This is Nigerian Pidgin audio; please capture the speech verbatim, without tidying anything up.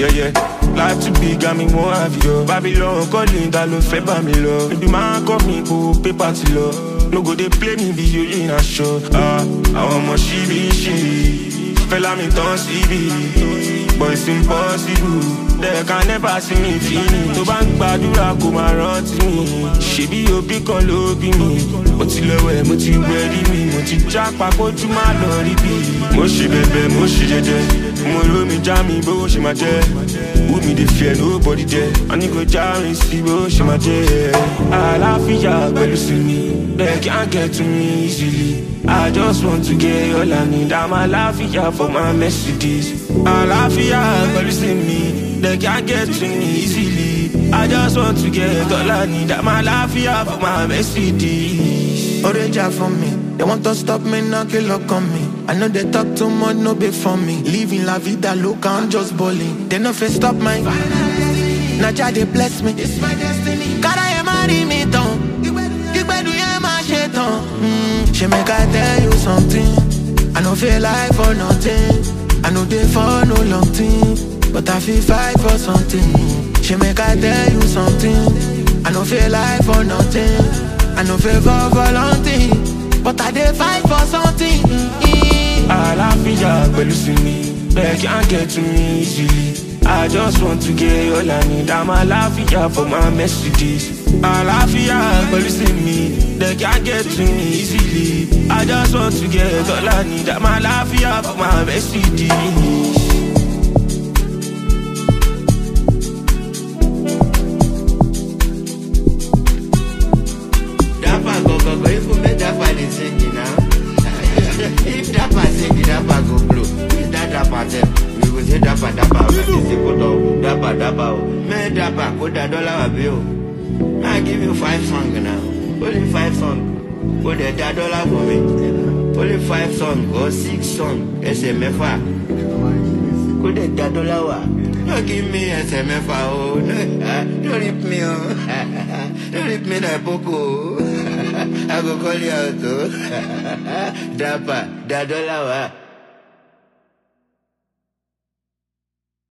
Yeah, yeah. Life too big, got me more have you. Babylon calling, that love fẹ́ bá mi lọ. Baby man call me, go paper to lọ. No go they play me video in a show. Ah, àwọn ọmọ ṣíbí ṣíbí. Fẹ́lá mi tán síbí. But it's impossible. They can never see me feeling. Tó bá ń gbàdúrà kó máa rántí mi. Ṣebí òbí kan ló bí mi. Mo ti lọ́wẹ̀, mo ti wẹ̀rí mi. Mo ti jápa kójú má lọ rí bí. Mo ṣe bẹ̀bẹ̀, mo ṣe jẹ́jẹ́. Mo ró mi já mi bó ṣe máa jẹ́. Who me dey fear, nobody there. I need go já mi sí bó ṣe máa jẹ́. Àlàáfíà pẹ̀lú sí mi. They can't get to me easily. I just want to get all I need. I'm àlàáfíà for my Mercedes. Àlàáfíà pẹ̀lú sí mi. They can't get to me easily. I just want to get all I need. I'm àlàáfíà for my Mercedes. Oreja for me. They want to stop me, now kill up on me. I know they talk too much, no big for me. Living la vida loca, I'm just balling. They no fit stop my now Jah they bless me. It's my destiny. God I am marry me down. You better do my shit on. Mm, she make I tell you something. I no feel like for nothing. I know they for no long thing, but I feel fight for something. She make I tell you something. I no feel like for nothing. I no feel for for long thing, but I dey fight for something. Àlàáfíà pẹ̀lú sí mi. They can't get to me easily. I just want to get all I need. I'm àlàáfíà for my Mercedes. Àlàáfíà pẹ̀lú sí mi. They can't get to me easily. I just want to get all I need. I'm àlàáfíà for my Mercedes. If Dapper sing, the Dapper go blow. If that Dapper tell, we will say Dapper Dapper. This is photo Dapper Dapper. Me Dapper, put that dollar bill. I give you five songs now. Only five songs. Put that dollar for me. Only five songs or six songs. S M F A. Put that dollar. Don't give me S M F A. Oh, don't rip me. Oh, don't rip me that poco. I go call you out, oh. Dapper, that dollar.